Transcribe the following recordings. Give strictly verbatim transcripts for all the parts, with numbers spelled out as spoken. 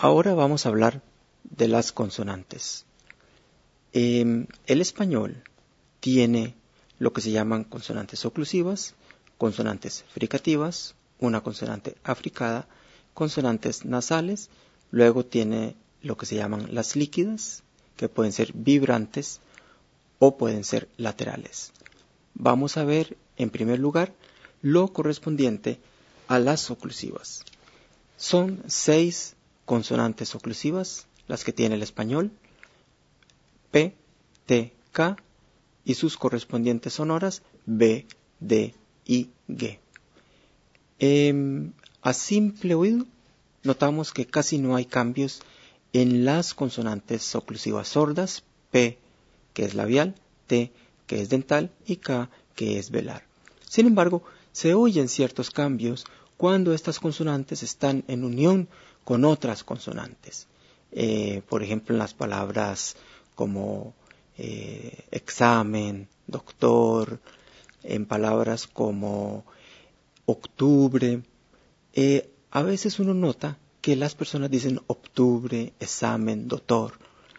Ahora vamos a hablar de las consonantes. Eh, el español tiene lo que se llaman consonantes oclusivas, consonantes fricativas, una consonante africada, consonantes nasales, luego tiene lo que se llaman las líquidas, que pueden ser vibrantes o pueden ser laterales. Vamos a ver en primer lugar lo correspondiente a las oclusivas. Son seis consonantes oclusivas las que tiene el español: P, T, K y sus correspondientes sonoras B, D y G. Eh, a simple oído notamos que casi no hay cambios en las consonantes oclusivas sordas, P, que es labial, T, que es dental, y K, que es velar. Sin embargo, se oyen ciertos cambios cuando estas consonantes están en unión con otras consonantes. Eh, por ejemplo, en las palabras como eh, examen, doctor, en palabras como octubre, eh, a veces uno nota que las personas dicen octubre, examen, doctor.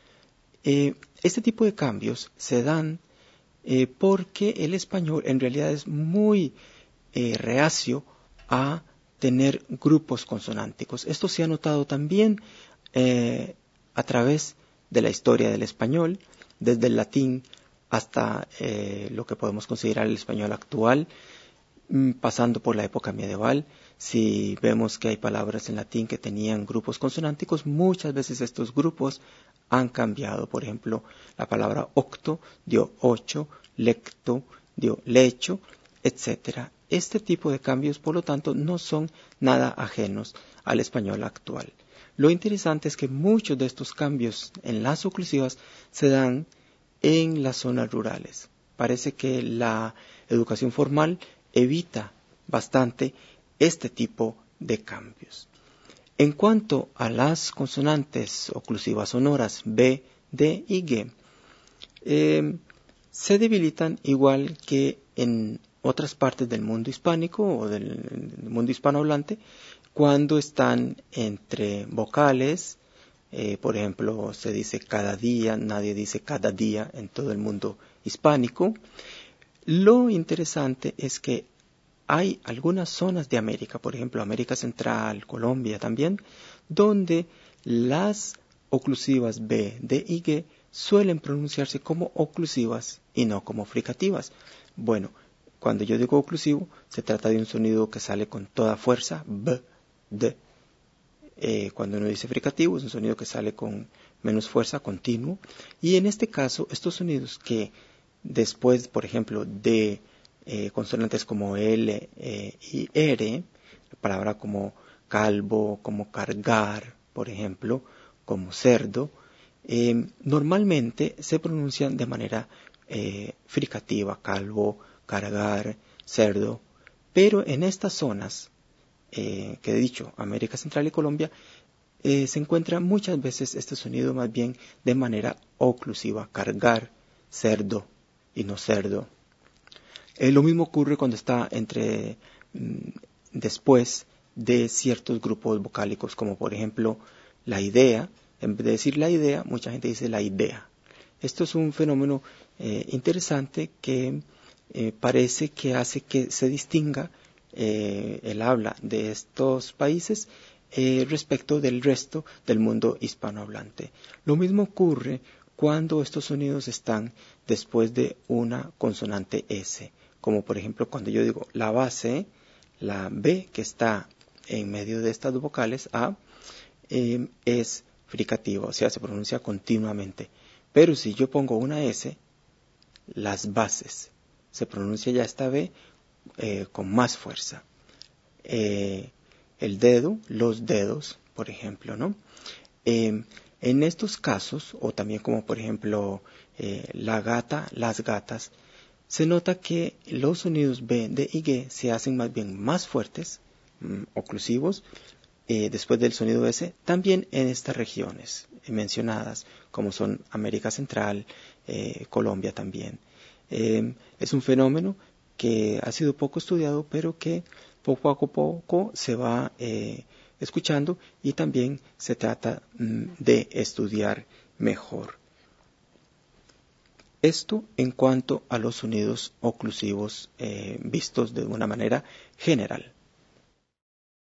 Eh, este tipo de cambios se dan eh, porque el español en realidad es muy eh, reacio a tener grupos consonánticos. Esto se ha notado también eh, a través de la historia del español, desde el latín hasta eh, lo que podemos considerar el español actual, pasando por la época medieval. Si vemos que hay palabras en latín que tenían grupos consonánticos, muchas veces estos grupos han cambiado. Por ejemplo, la palabra octo dio ocho, lecto dio lecho, etcétera. Este tipo de cambios, por lo tanto, no son nada ajenos al español actual. Lo interesante es que muchos de estos cambios en las oclusivas se dan en las zonas rurales. Parece que la educación formal evita bastante este tipo de cambios. En cuanto a las consonantes oclusivas sonoras B, D y G, eh, se debilitan igual que en otras partes del mundo hispánico o del, del mundo hispanohablante cuando están entre vocales. Eh, por ejemplo, se dice cada día, nadie dice cada día en todo el mundo hispánico. Lo interesante es que hay algunas zonas de América, por ejemplo América Central, Colombia también, donde las oclusivas B, D y G suelen pronunciarse como oclusivas y no como fricativas. Bueno, cuando yo digo oclusivo, se trata de un sonido que sale con toda fuerza, B, D. Eh, cuando uno dice fricativo, es un sonido que sale con menos fuerza, continuo. Y en este caso, estos sonidos que después, por ejemplo, de eh, consonantes como L eh, y R, palabra como calvo, como cargar, por ejemplo, como cerdo, eh, normalmente se pronuncian de manera eh, fricativa, calvo, cargar, cerdo, pero en estas zonas, eh, que he dicho, América Central y Colombia, eh, se encuentra muchas veces este sonido más bien de manera oclusiva, cargar, cerdo y no cerdo. Eh, lo mismo ocurre cuando está entre mm, después de ciertos grupos vocálicos, como por ejemplo la idea. En vez de decir la idea, mucha gente dice la idea. Esto es un fenómeno eh, interesante que eh, parece que hace que se distinga eh, el habla de estos países eh, respecto del resto del mundo hispanohablante. Lo mismo ocurre cuando estos sonidos están después de una consonante S, como por ejemplo cuando yo digo la base, la B que está en medio de estas dos vocales A, eh, es fricativa, o sea, se pronuncia continuamente. Pero si yo pongo una S, las bases, se pronuncia ya esta B eh, con más fuerza. Eh, el dedo, los dedos, por ejemplo, ¿no? Eh, en estos casos, o también como por ejemplo eh, la gata, las gatas, se nota que los sonidos B, D y G se hacen más bien más fuertes, mmm, oclusivos, eh, después del sonido S, también en estas regiones mencionadas, como son América Central, eh, Colombia también. Eh, es un fenómeno que ha sido poco estudiado, pero que poco a poco se va eh, escuchando y también se trata mm, de estudiar mejor. Esto en cuanto a los sonidos oclusivos eh, vistos de una manera general.